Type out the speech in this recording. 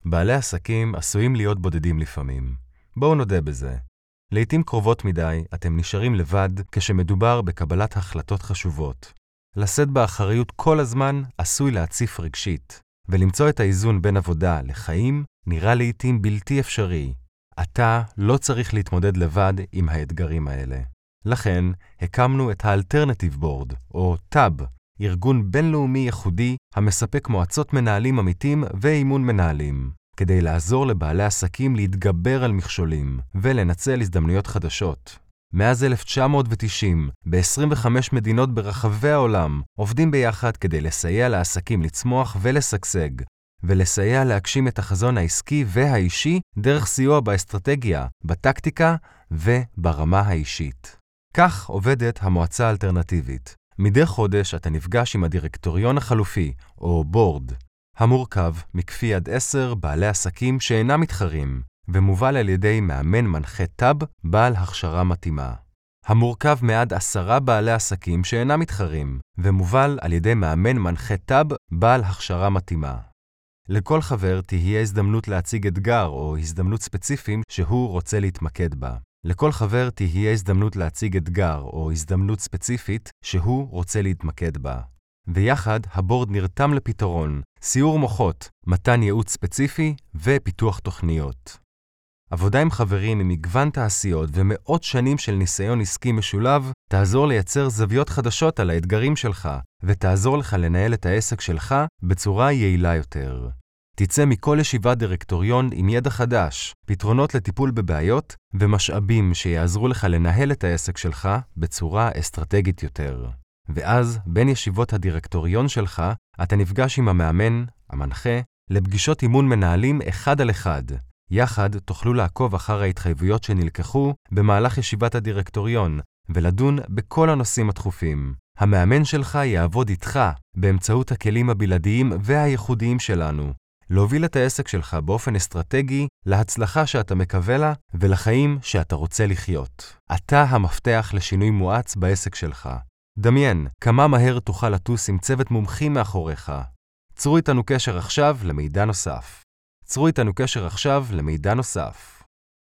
בעלי עסקים עשויים להיות בודדים לפעמים. בואו נודה בזה. לעתים קרובות מדי אתם נשארים לבד כשמדובר בקבלת החלטות חשובות. לשאת באחריות כל הזמן עשוי להציף רגשית, ולמצוא את האיזון בין עבודה לחיים נראה לעתים בלתי אפשרי. אתה לא צריך להתמודד לבד עם האתגרים האלה. לכן הקמנו את האלטרנטיב בורד, או טאב, ארגון בינלאומי ייחודי המספק מועצות מנהלים עמיתים ואימון מנהלים, כדי לעזור לבעלי עסקים להתגבר על מכשולים ולנצל הזדמנויות חדשות. מאז 1990, ב-25 מדינות ברחבי העולם, עובדים ביחד כדי לסייע לעסקים לצמוח ולסגשג, ולסייע להגשים את החזון העסקי והאישי דרך סיוע באסטרטגיה, בטקטיקה וברמה האישית. כך עובדת המועצה האלטרנטיבית. מדי חודש אתה נפגש עם הדירקטוריון החלופי, או בורד, המורכב מכפי עד 10 בעלי עסקים שאינם מתחרים, ומובל על ידי מאמן מנחה טאב בעל הכשרה מתאימה. המורכב מעד 10 בעלי עסקים שאינם מתחרים, ומובל על ידי מאמן מנחה טאב בעל הכשרה מתאימה. לכל חבר תהיה הזדמנות להציג אתגר או הזדמנות ספציפיים שהוא רוצה להתמקד בה. לכל חבר תהיה הזדמנות להציג אתגר או הזדמנות ספציפית שהוא רוצה להתמקד בה. ויחד הבורד נרתם לפתרון, סיור מוחות, מתן ייעוץ ספציפי ופיתוח תוכניות. עבודה עם חברים עם מגוון תעשיות ומאות שנים של ניסיון עסקי משולב תעזור לייצר זוויות חדשות על האתגרים שלך ותעזור לך לנהל את העסק שלך בצורה יעילה יותר. תצא מכל ישיבת דירקטוריון עם ידע חדש, פתרונות לטיפול בבעיות ומשאבים שיעזרו לך לנהל את העסק שלך בצורה אסטרטגית יותר. ואז בין ישיבות הדירקטוריון שלך אתה נפגש עם המאמן, המנחה, לפגישות אימון מנהלים אחד על אחד. יחד תוכלו לעקוב אחר ההתחייבויות שנלקחו במהלך ישיבת הדירקטוריון ולדון בכל הנושאים הדחופים. המאמן שלך יעבוד איתך באמצעות הכלים הבלעדיים והייחודיים שלנו, להוביל את העסק שלך באופן אסטרטגי להצלחה שאתה מקווה לה ולחיים שאתה רוצה לחיות. אתה המפתח לשינוי מואץ בעסק שלך. דמיין כמה מהר תוכל לטוס עם צוות מומחים מאחוריך. צרו איתנו קשר עכשיו למידע נוסף.